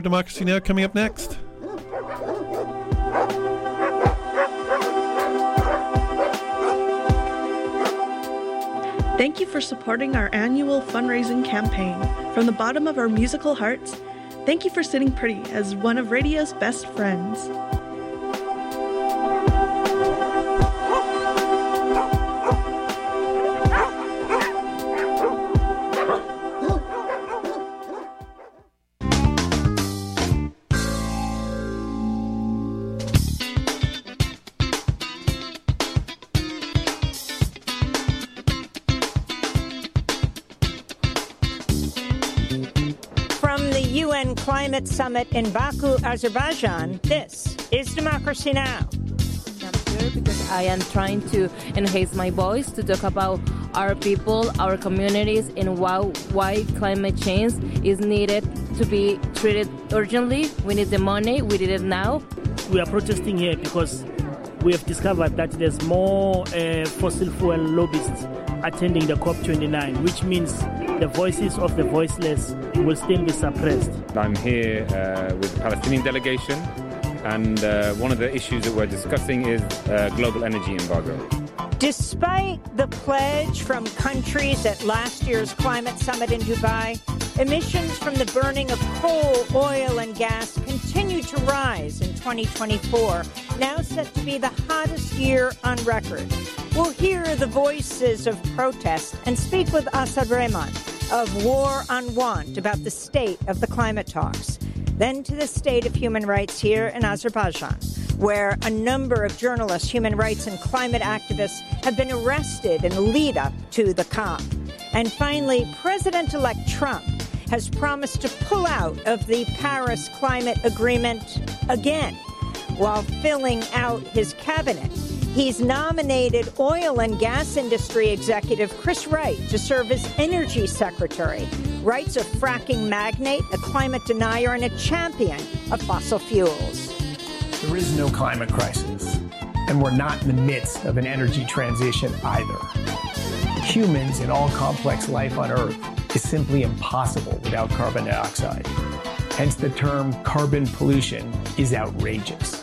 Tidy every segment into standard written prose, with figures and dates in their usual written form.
Democracy Now! Coming up next. Thank you for supporting our annual fundraising campaign. From the bottom of our musical hearts, thank you for sitting pretty as one of radio's best friends. UN Climate Summit in Baku, Azerbaijan, this is Democracy Now! I'm here because I am trying to enhance my voice to talk about our people, our communities, and why climate change is needed to be treated urgently. We need the money. We need it now. We are protesting here because we have discovered that there's more fossil fuel lobbyists attending the COP29, which means the voices of the voiceless will still be suppressed. I'm here with the Palestinian delegation, and one of the issues that we're discussing is global energy embargo. Despite the pledge from countries at last year's climate summit in Dubai, emissions from the burning of coal, oil, and gas continue to rise in 2024, now set to be the hottest year on record. We'll hear the voices of protest and speak with Asad Rehman of War on Want about the state of the climate talks. Then to the state of human rights here in Azerbaijan, where a number of journalists, human rights and climate activists have been arrested in the lead up to the COP. And finally, President-elect Trump has promised to pull out of the Paris Climate Agreement again while filling out his cabinet. He's nominated oil and gas industry executive Chris Wright to serve as energy secretary. Wright's a fracking magnate, a climate denier, and a champion of fossil fuels. There is no climate crisis, and we're not in the midst of an energy transition either. Humans and all complex life on Earth is simply impossible without carbon dioxide. Hence the term carbon pollution is outrageous.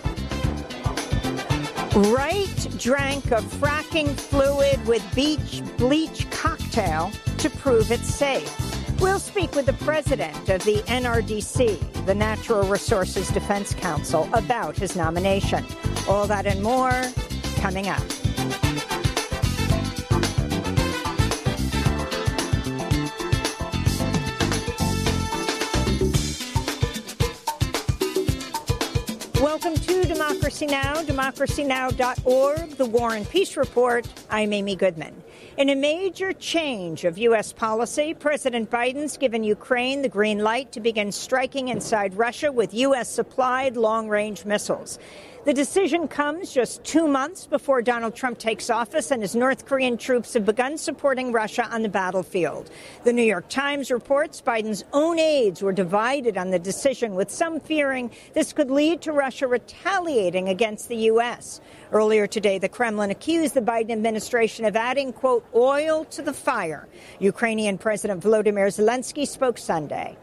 Wright drank a fracking fluid with bleach cocktail to prove it's safe. We'll speak with the president of the NRDC, the Natural Resources Defense Council, about his nomination. All that and more coming up. Welcome to Democracy Now!, democracynow.org, the War and Peace Report. I'm Amy Goodman. In a major change of U.S. policy, President Biden's given Ukraine the green light to begin striking inside Russia with U.S.-supplied long-range missiles. The decision comes just 2 months before Donald Trump takes office and his North Korean troops have begun supporting Russia on the battlefield. The New York Times reports Biden's own aides were divided on the decision, with some fearing this could lead to Russia retaliating against the U.S. Earlier today, the Kremlin accused the Biden administration of adding, quote, oil to the fire. Ukrainian President Volodymyr Zelensky spoke Sunday.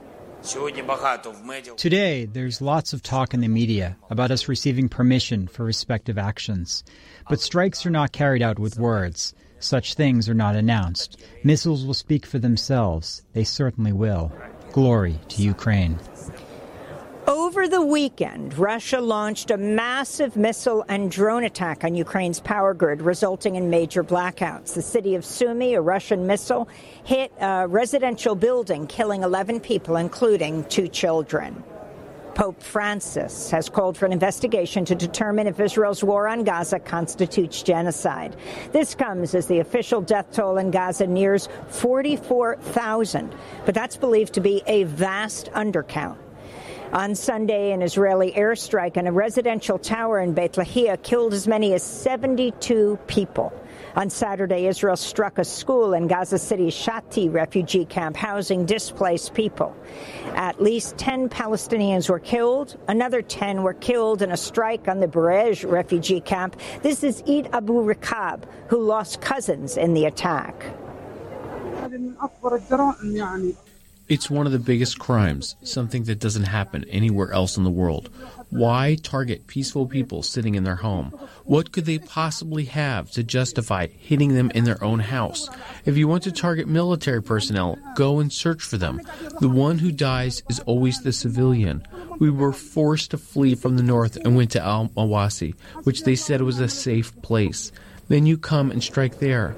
Today, there's lots of talk in the media about us receiving permission for respective actions. But strikes are not carried out with words. Such things are not announced. Missiles will speak for themselves. They certainly will. Glory to Ukraine. Over the weekend, Russia launched a massive missile and drone attack on Ukraine's power grid, resulting in major blackouts. The city of Sumy, a Russian missile, hit a residential building, killing 11 people, including 2 children. Pope Francis has called for an investigation to determine if Israel's war on Gaza constitutes genocide. This comes as the official death toll in Gaza nears 44,000, but that's believed to be a vast undercount. On Sunday, an Israeli airstrike on a residential tower in Beit Lahia killed as many as 72 people. On Saturday, Israel struck a school in Gaza City's Shati refugee camp, housing displaced people. At least 10 Palestinians were killed. Another 10 were killed in a strike on the Barej refugee camp. This is Eid Abu Rikab, who lost cousins in the attack. It's one of the biggest crimes, something that doesn't happen anywhere else in the world. Why target peaceful people sitting in their home? What could they possibly have to justify hitting them in their own house? If you want to target military personnel, go and search for them. The one who dies is always the civilian. We were forced to flee from the north and went to Al-Mawasi, which they said was a safe place. Then you come and strike there.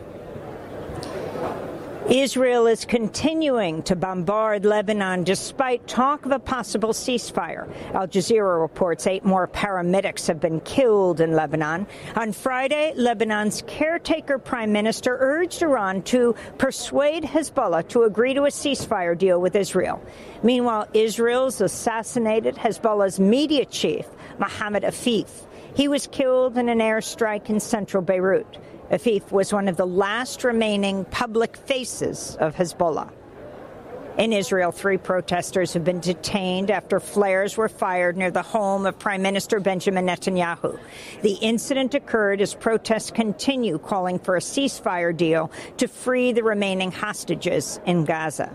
Israel is continuing to bombard Lebanon despite talk of a possible ceasefire. Al Jazeera reports 8 more paramedics have been killed in Lebanon. On Friday, Lebanon's caretaker prime minister urged Iran to persuade Hezbollah to agree to a ceasefire deal with Israel. Meanwhile, Israel's assassinated Hezbollah's media chief, Mohammed Afif. He was killed in an airstrike in central Beirut. Afif was one of the last remaining public faces of Hezbollah. In Israel, 3 protesters have been detained after flares were fired near the home of Prime Minister Benjamin Netanyahu. The incident occurred as protests continue calling for a ceasefire deal to free the remaining hostages in Gaza.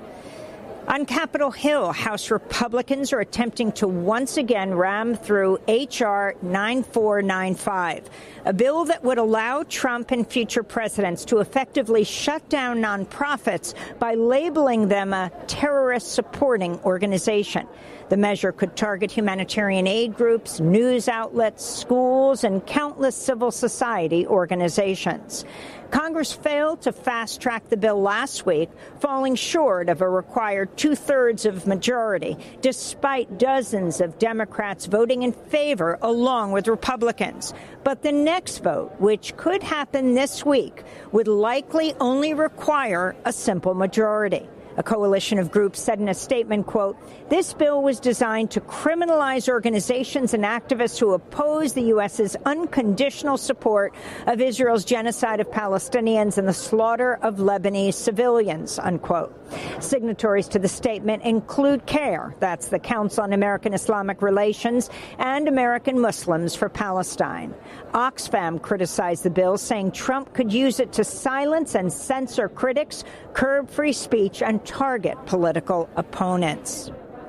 On Capitol Hill, House Republicans are attempting to once again ram through H.R. 9495, a bill that would allow Trump and future presidents to effectively shut down nonprofits by labeling them a terrorist-supporting organization. The measure could target humanitarian aid groups, news outlets, schools, and countless civil society organizations. Congress failed to fast-track the bill last week, falling short of a required 2/3 of majority, despite dozens of Democrats voting in favor along with Republicans. But the next vote, which could happen this week, would likely only require a simple majority. A coalition of groups said in a statement, quote, "This bill was designed to criminalize organizations and activists who oppose the U.S.'s unconditional support of Israel's genocide of Palestinians and the slaughter of Lebanese civilians," unquote. Signatories to the statement include CAIR, that's the Council on American Islamic Relations, and American Muslims for Palestine. Oxfam criticized the bill, saying Trump could use it to silence and censor critics, curb free speech, and target political opponents.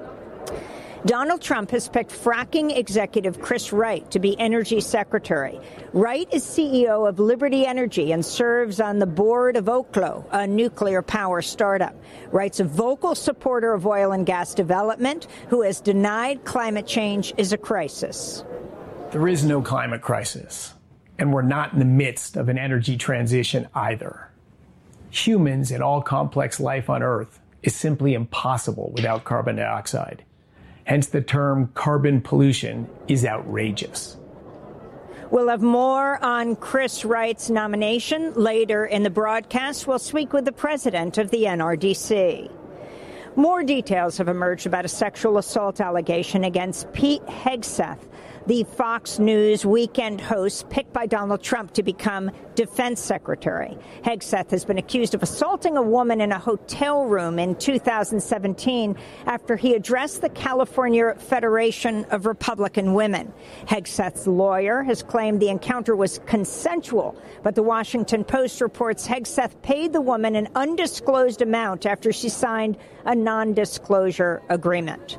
Donald Trump has picked fracking executive Chris Wright to be Energy Secretary. Wright is CEO of Liberty Energy and serves on the board of Oklo, a nuclear power startup. Wright's a vocal supporter of oil and gas development, who has denied climate change is a crisis. There is no climate crisis, and we're not in the midst of an energy transition either. Humans and all complex life on Earth is simply impossible without carbon dioxide. Hence, the term carbon pollution is outrageous. We'll have more on Chris Wright's nomination later in the broadcast. We'll speak with the president of the NRDC. More details have emerged about a sexual assault allegation against Pete Hegseth, the Fox News weekend host picked by Donald Trump to become defense secretary. Hegseth has been accused of assaulting a woman in a hotel room in 2017 after he addressed the California Federation of Republican Women. Hegseth's lawyer has claimed the encounter was consensual, but the Washington Post reports Hegseth paid the woman an undisclosed amount after she signed a non-disclosure agreement.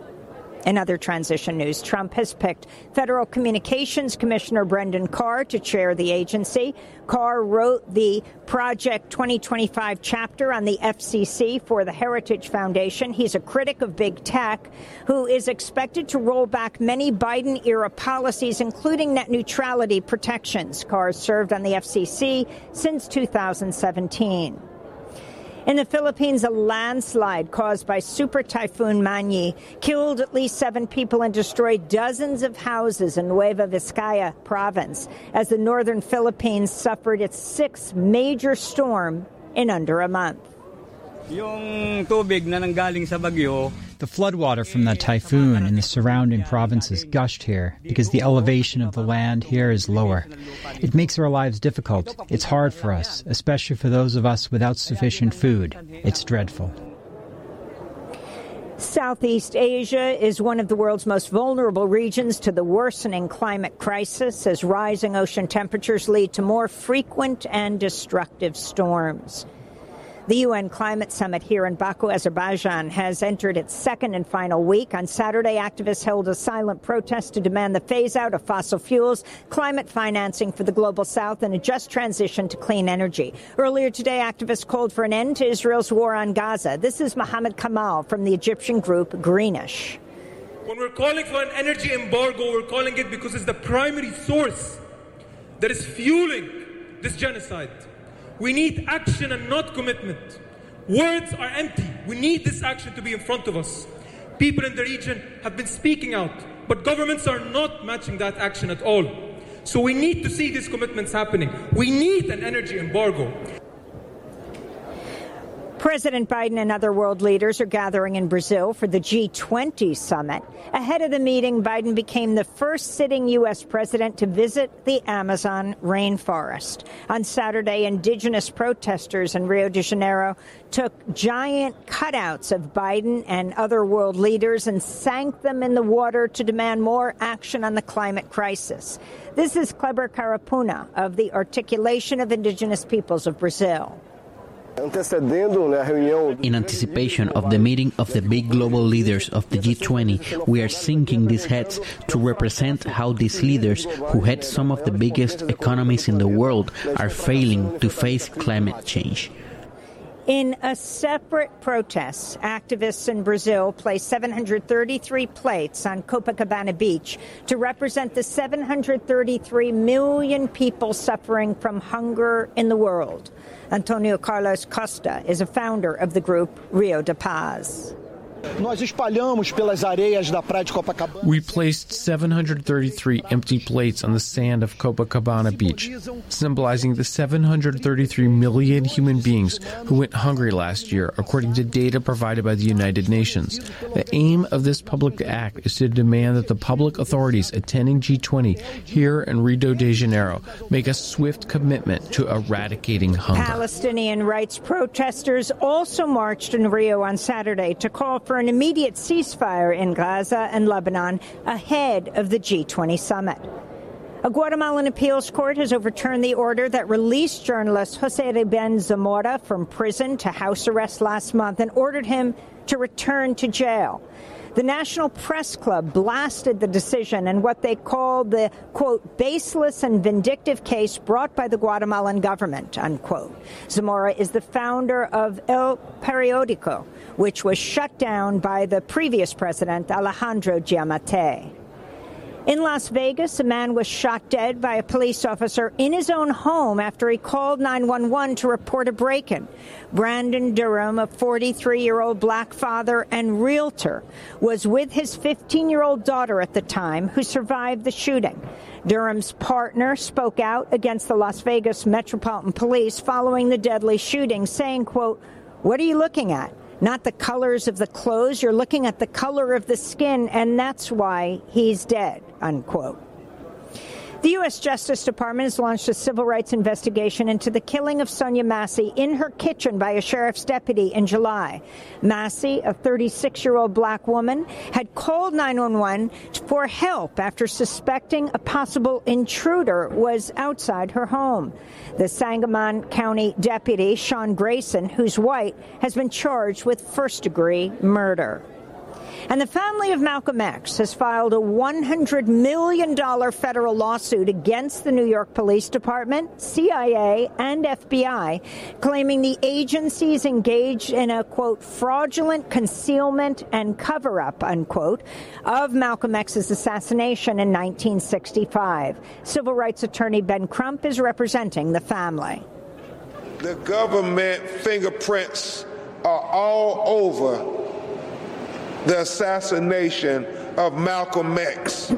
In other transition news, Trump has picked Federal Communications Commissioner Brendan Carr to chair the agency. Carr wrote the Project 2025 chapter on the FCC for the Heritage Foundation. He's a critic of big tech who is expected to roll back many Biden-era policies, including net neutrality protections. Carr served on the FCC since 2017. In the Philippines, a landslide caused by Super Typhoon Mani killed at least 7 people and destroyed dozens of houses in Nueva Vizcaya province as the northern Philippines suffered its 6th major storm in under a month. Yung tubig na nanggaling sa bagyo. The floodwater from the typhoon in the surrounding provinces gushed here because the elevation of the land here is lower. It makes our lives difficult. It's hard for us, especially for those of us without sufficient food. It's dreadful. Southeast Asia is one of the world's most vulnerable regions to the worsening climate crisis as rising ocean temperatures lead to more frequent and destructive storms. The UN Climate Summit here in Baku, Azerbaijan, has entered its second and final week. On Saturday, activists held a silent protest to demand the phase-out of fossil fuels, climate financing for the Global South, and a just transition to clean energy. Earlier today, activists called for an end to Israel's war on Gaza. This is Mohammed Kamal from the Egyptian group Greenish. When we're calling for an energy embargo, we're calling it because it's the primary source that is fueling this genocide. We need action and not commitment. Words are empty. We need this action to be in front of us. People in the region have been speaking out, but governments are not matching that action at all. So we need to see these commitments happening. We need an energy embargo. President Biden and other world leaders are gathering in Brazil for the G20 summit. Ahead of the meeting, Biden became the first sitting U.S. president to visit the Amazon rainforest. On Saturday, indigenous protesters in Rio de Janeiro took giant cutouts of Biden and other world leaders and sank them in the water to demand more action on the climate crisis. This is Kleber Carapuna of the Articulation of Indigenous Peoples of Brazil. In anticipation of the meeting of the big global leaders of the G20, we are sinking these heads to represent how these leaders, who head some of the biggest economies in the world, are failing to face climate change. In a separate protest, activists in Brazil placed 733 plates on Copacabana Beach to represent the 733 million people suffering from hunger in the world. Antonio Carlos Costa is a founder of the group Rio de Paz. We placed 733 empty plates on the sand of Copacabana Beach, symbolizing the 733 million human beings who went hungry last year, according to data provided by the United Nations. The aim of this public act is to demand that the public authorities attending G20 here in Rio de Janeiro make a swift commitment to eradicating hunger. Palestinian rights protesters also marched in Rio on Saturday to call for an immediate ceasefire in Gaza and Lebanon ahead of the G20 summit. A Guatemalan appeals court has overturned the order that released journalist José Rubén Zamora from prison to house arrest last month and ordered him to return to jail. The National Press Club blasted the decision and what they called the, quote, baseless and vindictive case brought by the Guatemalan government, unquote. Zamora is the founder of El Periódico, which was shut down by the previous president, Alejandro Giammattei. In Las Vegas, a man was shot dead by a police officer in his own home after he called 911 to report a break-in. Brandon Durham, a 43-year-old black father and realtor, was with his 15-year-old daughter at the time, who survived the shooting. Durham's partner spoke out against the Las Vegas Metropolitan Police following the deadly shooting, saying, quote, "What are you looking at? Not the colors of the clothes, you're looking at the color of the skin, and that's why he's dead," unquote. The U.S. Justice Department has launched a civil rights investigation into the killing of Sonia Massey in her kitchen by a sheriff's deputy in July. Massey, a 36-year-old black woman, had called 911 for help after suspecting a possible intruder was outside her home. The Sangamon County deputy, Sean Grayson, who's white, has been charged with first-degree murder. And the family of Malcolm X has filed a $100 million federal lawsuit against the New York Police Department, CIA, and FBI, claiming the agencies engaged in a, quote, fraudulent concealment and cover-up, unquote, of Malcolm X's assassination in 1965. Civil rights attorney Ben Crump is representing the family. The government fingerprints are all over the assassination of Malcolm X.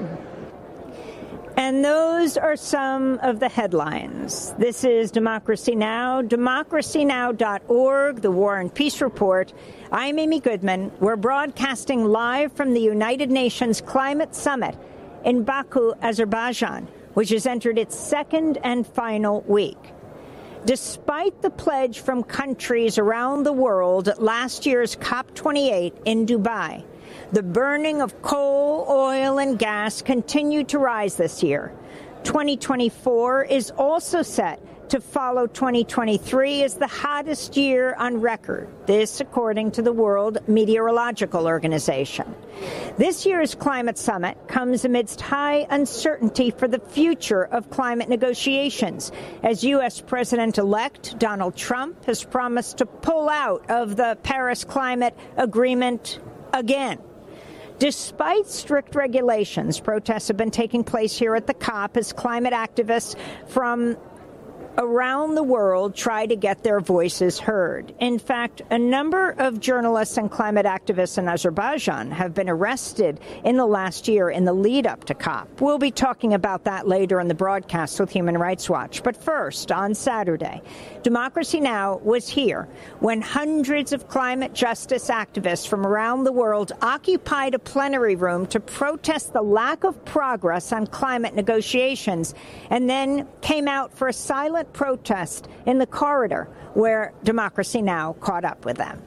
And those are some of the headlines. This is Democracy Now!, democracynow.org, the War and Peace Report. I'm Amy Goodman. We're broadcasting live from the United Nations Climate Summit in Baku, Azerbaijan, which has entered its second and final week. Despite the pledge from countries around the world at last year's COP28 in Dubai, the burning of coal, oil, and gas continued to rise this year. 2024 is also set to follow 2023 as the hottest year on record. This, according to the World Meteorological Organization. This year's climate summit comes amidst high uncertainty for the future of climate negotiations, as U.S. President-elect Donald Trump has promised to pull out of the Paris Climate Agreement again. Despite strict regulations, protests have been taking place here at the COP as climate activists from around the world try to get their voices heard. In fact, a number of journalists and climate activists in Azerbaijan have been arrested in the last year in the lead up to COP. We'll be talking about that later in the broadcast with Human Rights Watch. But first, on Saturday, Democracy Now! Was here when hundreds of climate justice activists from around the world occupied a plenary room to protest the lack of progress on climate negotiations, and then came out for a silent protest in the corridor where Democracy Now! Caught up with them.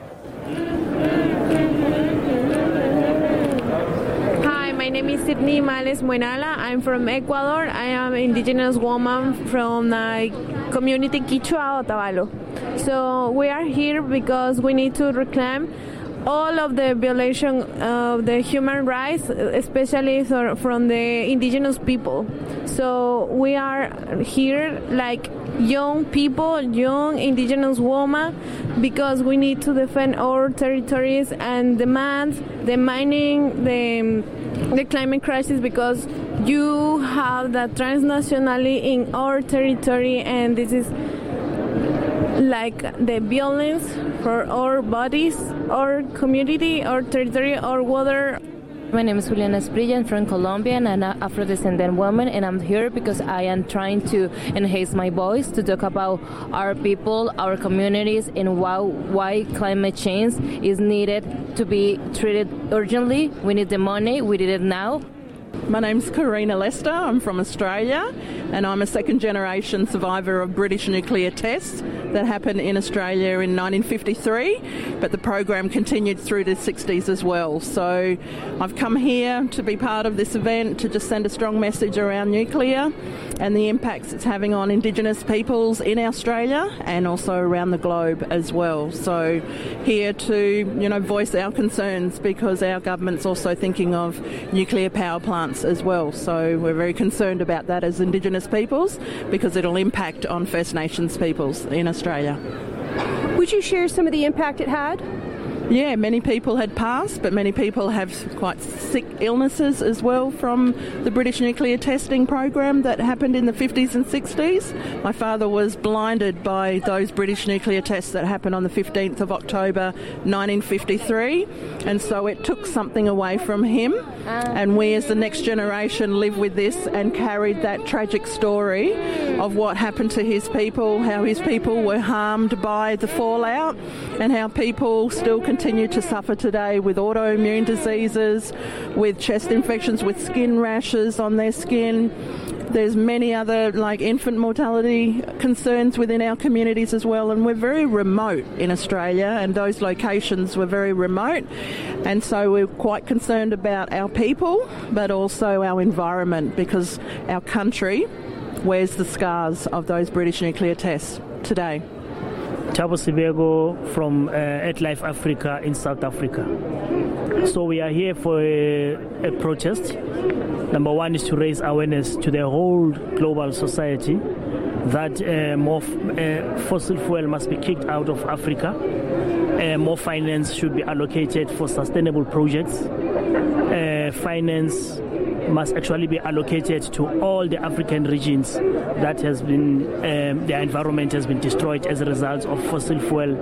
Hi, my name is Sidney Males Muenala. I'm from Ecuador. I am an indigenous woman from the community Quichua Otavalo. So we are here because we need to reclaim all of the violation of the human rights, especially from the indigenous people. So we are here like young people, young indigenous women, because we need to defend our territories and demand the mining, the climate crisis, because you have that transnationally in our territory, and this is like the violence for our bodies, our community, our territory, our water. My name is Juliana Esprilla. I'm from Colombia and I'm an Afro-descendant woman, and I'm here because I am trying to enhance my voice to talk about our people, our communities, and why climate change is needed to be treated urgently. We need the money. We need it now. My name's Karina Lester. I'm from Australia, and I'm a second-generation survivor of British nuclear tests that happened in Australia in 1953, but the program continued through the 60s as well. So I've come here to be part of this event to just send a strong message around nuclear and the impacts it's having on Indigenous peoples in Australia and also around the globe as well. So here to, voice our concerns, because our government's also thinking of nuclear power plants as well. So we're very concerned about that as Indigenous peoples, because it'll impact on First Nations peoples in Australia. Would you share some of the impact it had? Yeah, many people had passed, but many people have quite sick illnesses as well from the British nuclear testing program that happened in the 50s and 60s. My father was blinded by those British nuclear tests that happened on the 15th of October 1953, and so it took something away from him, and we as the next generation live with this and carried that tragic story of what happened to his people, how his people were harmed by the fallout, and how people still continue to suffer today with autoimmune diseases, with chest infections, with skin rashes on their skin. There's many other, like infant mortality concerns within our communities as well, and we're very remote in Australia, and those locations were very remote, and so we're quite concerned about our people, but also our environment, because our country wears the scars of those British nuclear tests today. Thabo Sibego from AtLife Africa in South Africa. So we are here for a protest. Number one is to raise awareness to the whole global society that more fossil fuel must be kicked out of Africa. More finance should be allocated for sustainable projects. Finance must actually be allocated to all the African regions that has been their environment has been destroyed as a result of fossil fuel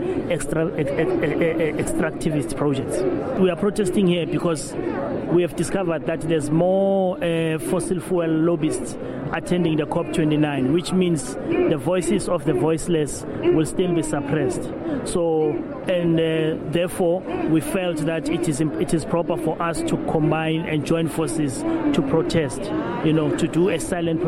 extractivist projects. We are protesting here because we have discovered that there's more fossil fuel lobbyists attending the COP29, which means the voices of the voiceless will still be suppressed. So, and therefore, we felt that it is proper for us to combine and join forces to protest, to do a silent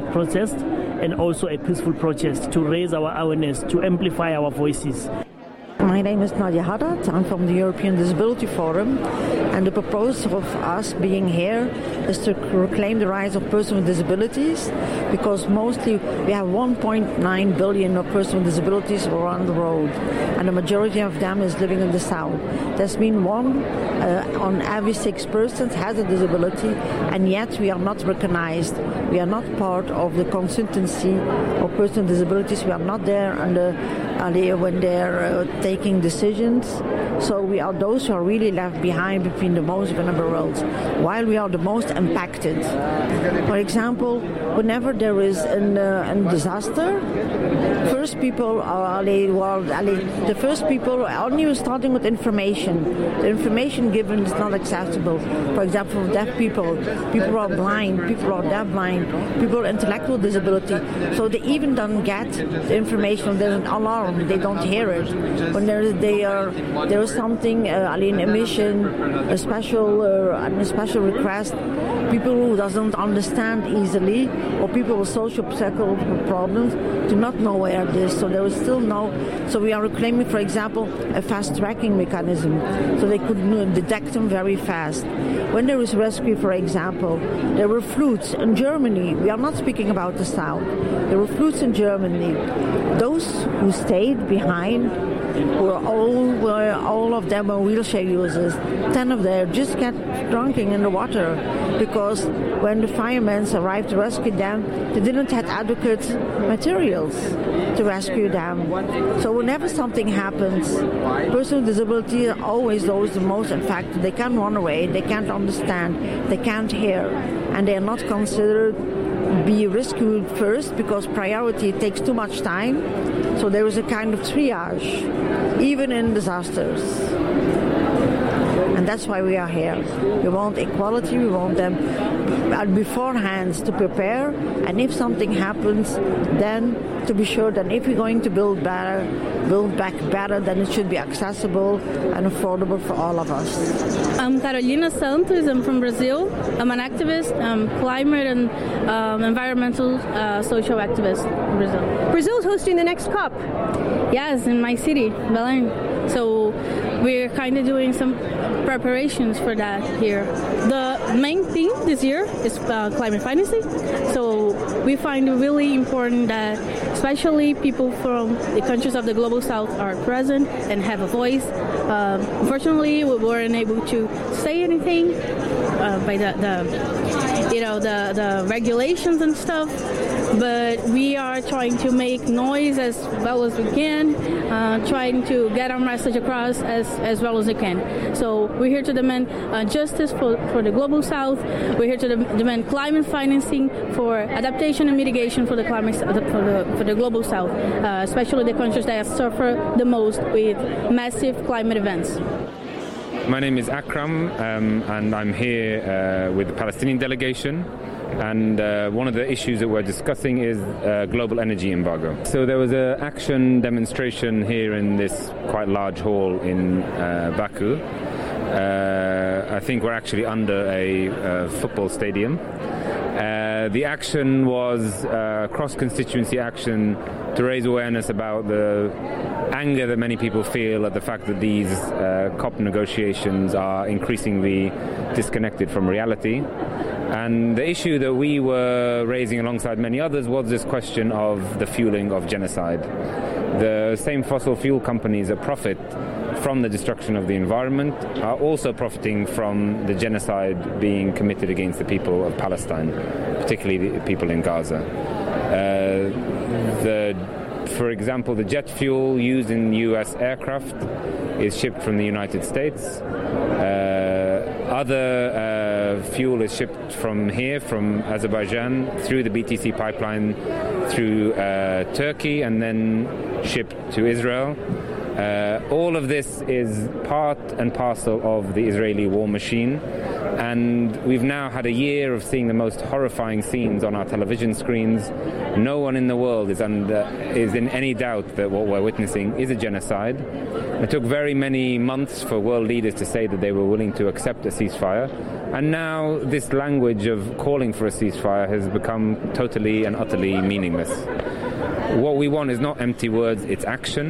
protest, and also a peaceful protest to raise our awareness, to amplify our voices. My name is Nadia Haddad. I'm from the European Disability Forum, and the purpose of us being here is to reclaim the rights of persons with disabilities, because mostly we have 1.9 billion of persons with disabilities around the world, and the majority of them is living in the South. That's mean one on every 6 persons has a disability, and yet we are not recognized. We are not part of the consultancy of persons with disabilities. We are not there when they're taking decisions. So we are those who are really left behind between the most vulnerable, while we are the most impacted. For example, whenever there is a disaster, first people are the first people only starting with information. The information given is not acceptable. For example, deaf people who are blind, people who are deafblind, people with intellectual disability. So they even don't get the information. There's an alarm, they don't hear it. When there is something, emission, a special request, people who doesn't understand easily, or people with social psychological problems do not know where it is. So there is still so we are reclaiming, for example, a fast tracking mechanism, so they could detect them very fast. When there is rescue, for example, there were floods in Germany. We are not speaking about the South. There were floods in Germany. Those who stayed behind were all of them were wheelchair users. 10 of them just got drowning in the water, because when the firemen arrived to rescue them, they didn't have adequate materials to rescue them. So whenever something happens, persons with disability are always those the most affected. They can't run away, they can't understand, they can't hear, and they are not considered be rescued first, because priority takes too much time. So there is a kind of triage, even in disasters. And that's why we are here. We want equality, we want them beforehand to prepare, and if something happens, then to be sure that if we're going to build back better, then it should be accessible and affordable for all of us. I'm Carolina Santos, I'm from Brazil. I'm an activist, climate and environmental social activist in Brazil. Brazil's hosting the next COP. Yes, in my city, Belém. So we're kind of doing some preparations for that here. The main theme this year is climate financing. So we find it really important that especially people from the countries of the global south are present and have a voice. Unfortunately, we weren't able to say anything by the regulations and stuff, but we are trying to make noise as well as we can, trying to get our message across as well as we can. So we're here to demand justice for the global south. We're here to demand climate financing for adaptation and mitigation for the climate for the global south, especially the countries that suffer the most with massive climate events. My name is Akram, and I'm here with the Palestinian delegation. And one of the issues that we're discussing is global energy embargo. So there was an action demonstration here in this quite large hall in Baku. I think we're actually under a football stadium. The action was cross-constituency action to raise awareness about the anger that many people feel at the fact that these COP negotiations are increasingly disconnected from reality. And the issue that we were raising alongside many others was this question of the fueling of genocide. The same fossil fuel companies that profit from the destruction of the environment are also profiting from the genocide being committed against the people of Palestine, particularly the people in Gaza. For example, the jet fuel used in US aircraft is shipped from the United States. Other fuel is shipped from here, from Azerbaijan, through the BTC pipeline, through Turkey, and then shipped to Israel. All of this is part and parcel of the Israeli war machine, and we've now had a year of seeing the most horrifying scenes on our television screens. No one in the world is in any doubt that what we're witnessing is a genocide. It took very many months for world leaders to say that they were willing to accept a ceasefire, and now this language of calling for a ceasefire has become totally and utterly meaningless. What we want is not empty words, it's action.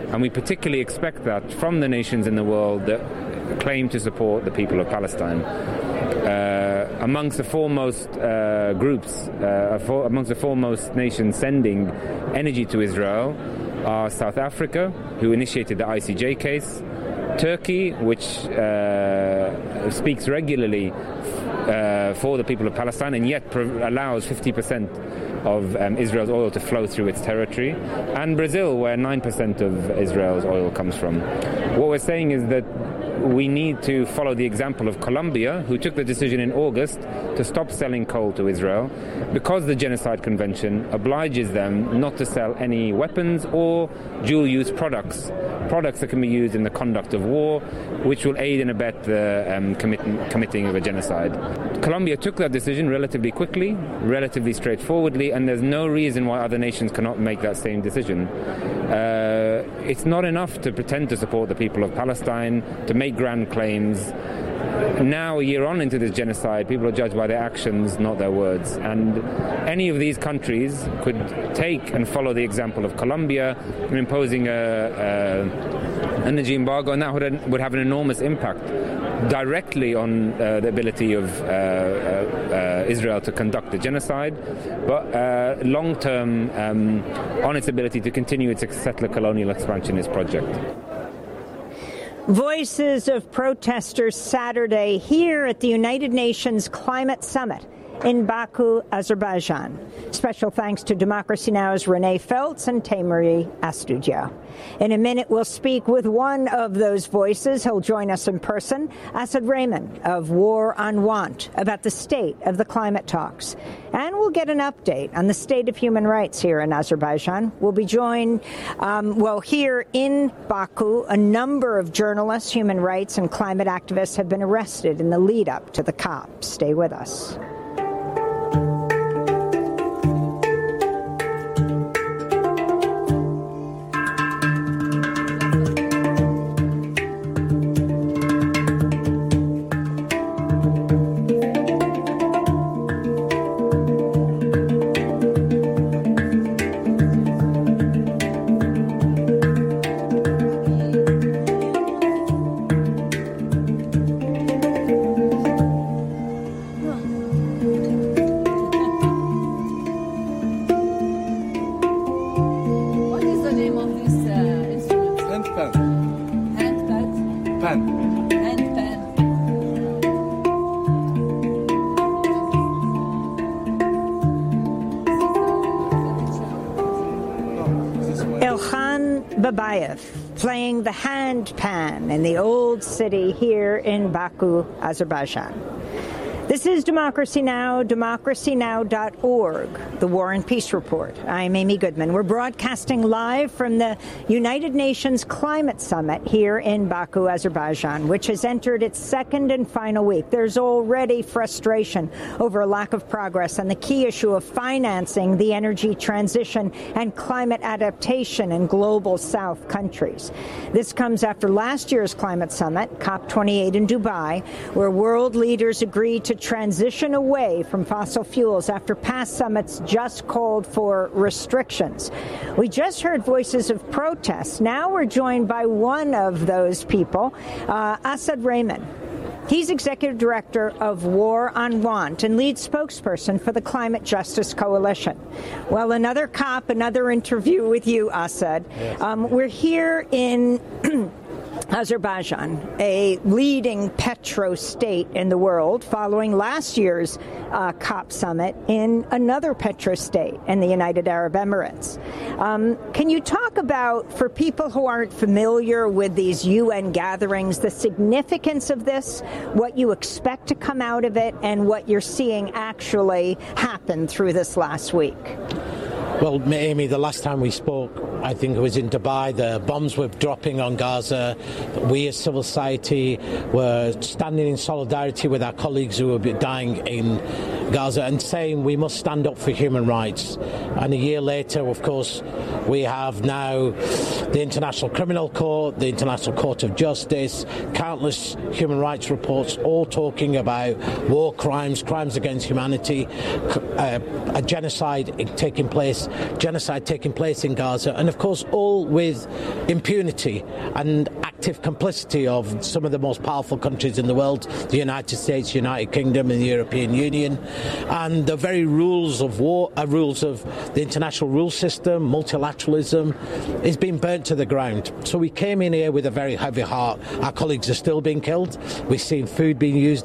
And we particularly expect that from the nations in the world that claim to support the people of Palestine. Amongst the foremost amongst the foremost nations sending energy to Israel are South Africa, who initiated the ICJ case, Turkey, which speaks regularly for the people of Palestine and yet allows 50% of Israel's oil to flow through its territory, and Brazil, where 9% of Israel's oil comes from. What we're saying is that we need to follow the example of Colombia, who took the decision in August to stop selling coal to Israel because the Genocide Convention obliges them not to sell any weapons or dual-use products that can be used in the conduct of war, which will aid and abet the committing of a genocide. Colombia took that decision relatively quickly, relatively straightforwardly, and there's no reason why other nations cannot make that same decision. It's not enough to pretend to support the people of Palestine, to make grand claims. Now, a year on into this genocide, people are judged by their actions, not their words. And any of these countries could take and follow the example of Colombia in imposing an energy embargo, and that would have an enormous impact directly on the ability of Israel to conduct the genocide, but long-term on its ability to continue its settler colonial expansionist project. Voices of protesters Saturday here at the United Nations Climate Summit in Baku, Azerbaijan. Special thanks to Democracy Now!'s Renee Feltz and Teimouri Astudio. In a minute, we'll speak with one of those voices. He'll join us in person, Asad Rehman of War on Want, about the state of the climate talks. And we'll get an update on the state of human rights here in Azerbaijan. We'll be joined, here in Baku, a number of journalists, human rights, and climate activists have been arrested in the lead up to the COP. Stay with us. Playing the handpan in the old city here in Baku, Azerbaijan. This is Democracy Now!, democracynow.org, the War and Peace Report. I'm Amy Goodman. We're broadcasting live from the United Nations Climate Summit here in Baku, Azerbaijan, which has entered its second and final week. There's already frustration over a lack of progress on the key issue of financing the energy transition and climate adaptation in global South countries. This comes after last year's climate summit, COP28 in Dubai, where world leaders agreed to transition away from fossil fuels after past summits just called for restrictions. We just heard voices of protest. Now we're joined by one of those people, Asad Rehman. He's executive director of War on Want and lead spokesperson for the Climate Justice Coalition. Well, another COP, another interview with you, Asad. Yes. We're here in Azerbaijan, a leading petro state in the world, following last year's COP summit in another petro state in the United Arab Emirates. Can you talk about, for people who aren't familiar with these UN gatherings, the significance of this, what you expect to come out of it, and what you're seeing actually happen through this last week? Well, Amy, the last time we spoke, I think it was in Dubai, the bombs were dropping on Gaza. We as civil society were standing in solidarity with our colleagues who were dying in Gaza and saying we must stand up for human rights. And a year later, of course, we have now the International Criminal Court, the International Court of Justice, countless human rights reports all talking about war crimes, crimes against humanity, a genocide taking place in Gaza, and of course all with impunity and active complicity of some of the most powerful countries in the world, the United States, United Kingdom and the European Union, and the very rules of war, rules of the international rule system, multilateralism, is being burnt to the ground. So we came in here with a very heavy heart. Our colleagues are still being killed. We've seen food being used